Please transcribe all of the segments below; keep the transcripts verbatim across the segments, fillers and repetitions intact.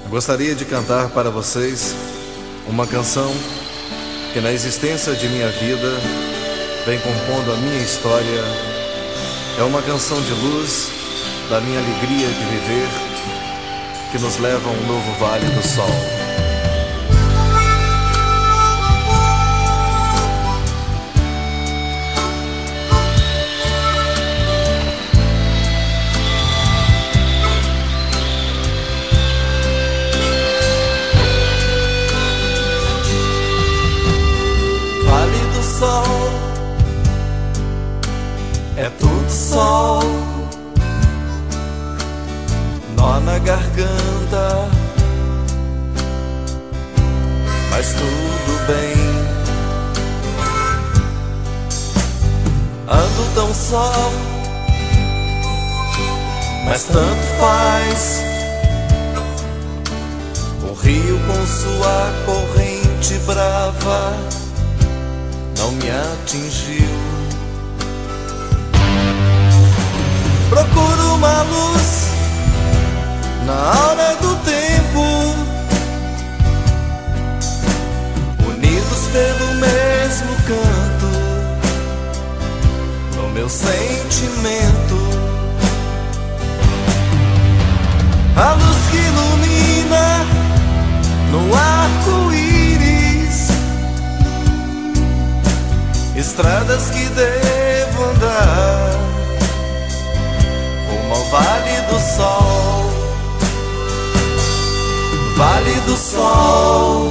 Gostaria de cantar para vocês uma canção que na existência de minha vida vem compondo a minha história. É uma canção de luz da minha alegria de viver, que nos leva a um novo vale do sol. Sol, é tudo sol, nó na garganta, mas tudo bem. Ando tão só, mas tanto faz. O rio com sua corrente brava não me atingiu. Procuro uma luz na hora do tempo, unidos pelo mesmo canto, no meu sentimento. A luz que ilumina no arco-íris, estradas que devo andar rumo ao Vale do Sol. Vale do Sol,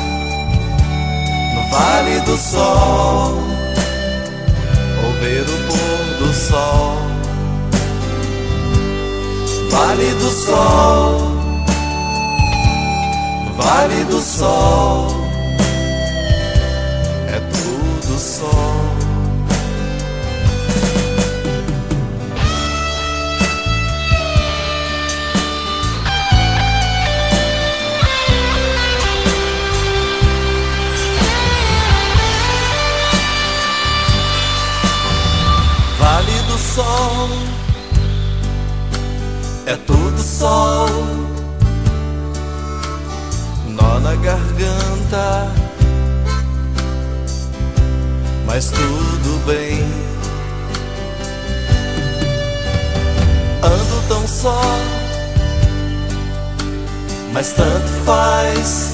no Vale do Sol, vou ver o pôr do sol. Vale do Sol, no Vale do Sol, é tudo sol. Vale do Sol, é tudo sol, nó na garganta, mas tudo bem. Ando tão só, mas tanto faz.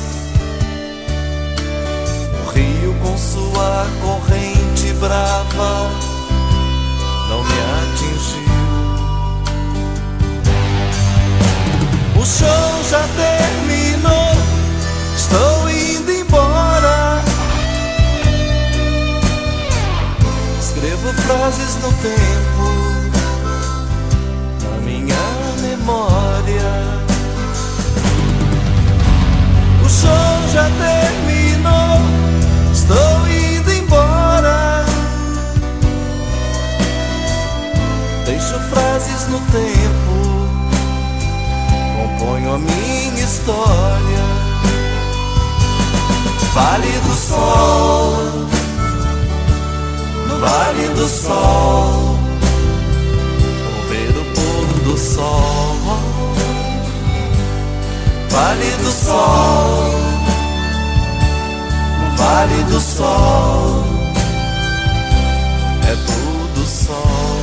O rio com sua corrente brava não me atingiu. O show já terminou, estou indo embora. Escrevo frases no tempo, na minha memória. O show já terminou, estou indo embora. Deixo frases no tempo, componho a minha história. Vale do Sol, no Vale do Sol, vou ver o pôr do sol. Vale do Sol, no Vale do Sol, é tudo sol.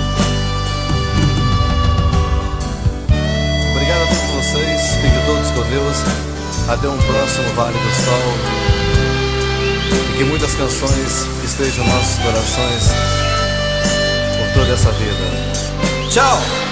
Obrigado a todos vocês, fiquem todos com Deus. Até um próximo Vale do Sol, e que muitas canções estejam em nossos corações por toda essa vida. Tchau!